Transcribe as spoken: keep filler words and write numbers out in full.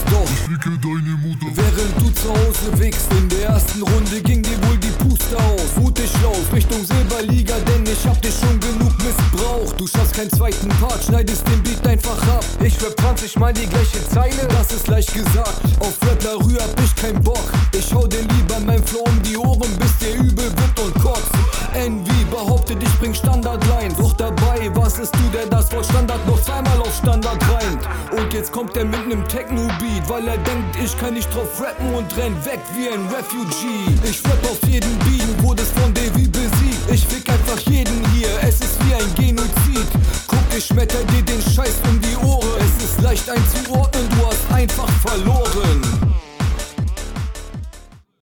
doch. Ich ficke deine Mutter. Während du zu Hause wichst, in der ersten Runde ging dir wohl die Puste aus. Mutig lauf Richtung Silberliga, denn ich hab dich schon genug missbraucht. Du schaffst keinen zweiten Part, schneidest den Beat einfach ab. Ich rap zwanzig mal die gleiche Zeile, das ist leicht gesagt. Auf Rap Larue hab ich keinen Bock. Ich hau dir lieber mein Flow um die Ohren, bis dir übel wird und kotzt. Envy behauptet, ich bring Standardlines, doch dabei was ist du, der das Wort Standard noch zweimal auf Standard reimt. Und jetzt kommt er mit nem Techno-Beat, weil er denkt, ich kann nicht drauf rappen und renn weg wie ein Refugee. Ich rap auf jeden Beat, wurdest von Davy besiegt. Ich fick einfach jeden hier, es ist wie ein Genozid. Guck, ich schmetter dir den Scheiß um die Ohren. Es ist leicht einzuordnen, du hast einfach verloren.